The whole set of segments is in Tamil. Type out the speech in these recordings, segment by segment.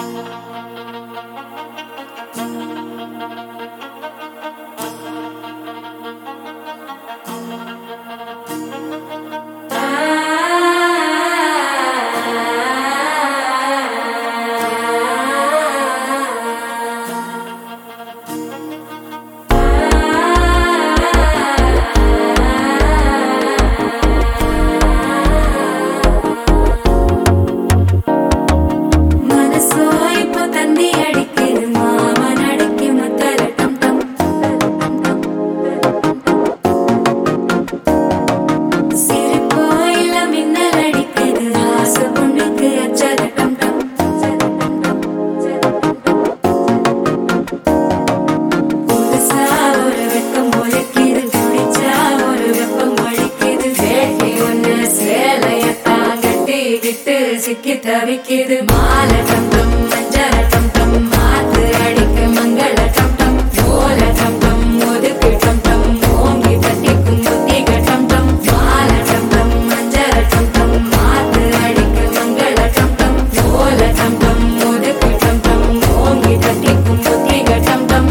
சிக்கி தவிக்கிது மால டம் டம் மஞ்சள டம் டம் மாத்து அடிக்க மங்கள டம் டம் ஓல டம் டம் ஒதுக்கு டம் டம் ஓங்கி தட்டிக்கும் புத்திக டம் டம் மால டம் டம் மஞ்சள டம் டம் மாத்து அடிக்க மங்கள டம் டம் ஓல டம் டம் ஒதுக்கு டம் டம் ஓங்கி தட்டிக்கும் புத்திக டம் டம்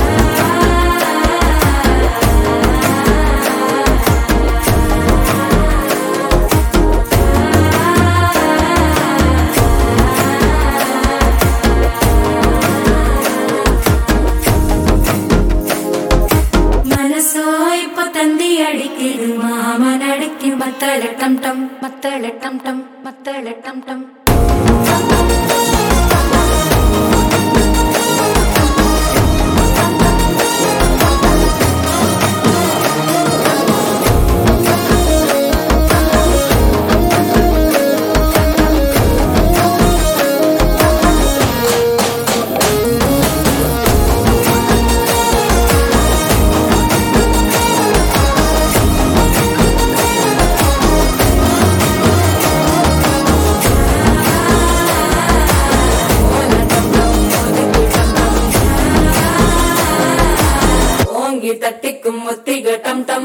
அடிக்குது மாமன் அடிக்கு மத்தள டம் டம் மத்தள டம் டம் மத்தள டம் டம் தட்டிக்கும் முத்திக டம் டம்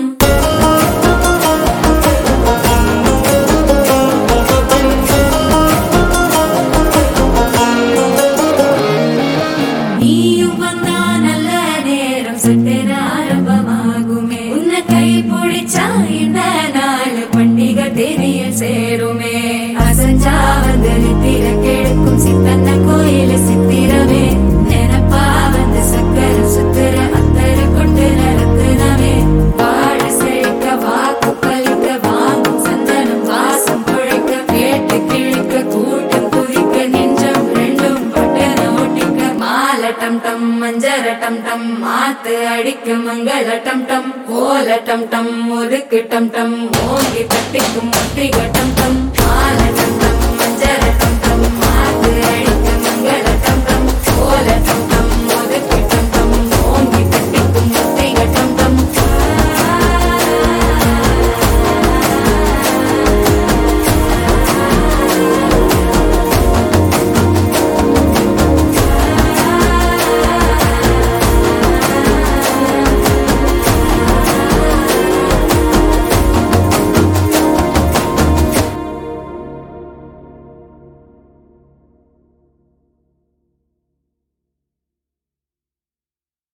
நீயும் வந்தா நல்ல நேரம் சட்டென ஆரம்பமாகுமே உன்னை கை பிடிச்சா இந்த நாள் பண்டிகை தெரிய சேருமே அசஞ்சா வந்து நித்திர கெடுக்கும் சித்தன்ன கோயில சித்திரமே நினப்பா வந்து சக்கர சுத்துற டம் டம் மஞ்சர டம் டம் மாத்து அடிக்க மங்கள டம் டம் ஓல டம் டம் ஒதுக்கு டம் டம் ஓங்கி தட்டிக்கும் முத்திக டம் டம்